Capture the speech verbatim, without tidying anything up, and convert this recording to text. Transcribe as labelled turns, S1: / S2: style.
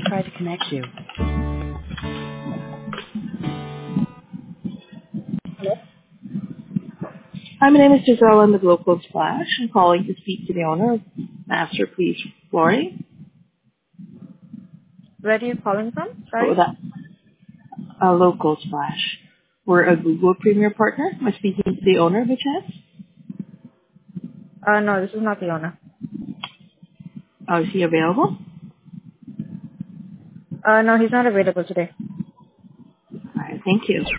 S1: try to connect you. Hi, my name is Giselle. I'm the Global Splash. I'm calling to speak to the owner of Master Please Flooring.
S2: Where are you calling from?
S1: Oh,
S2: Sorry?
S1: that a local Splash. We're a Google Premier partner. Am I speaking to the owner by chance?
S2: Uh, no, this is not the owner.
S1: Oh, is he available?
S2: Uh, no, he's not available today.
S1: All right, thank you.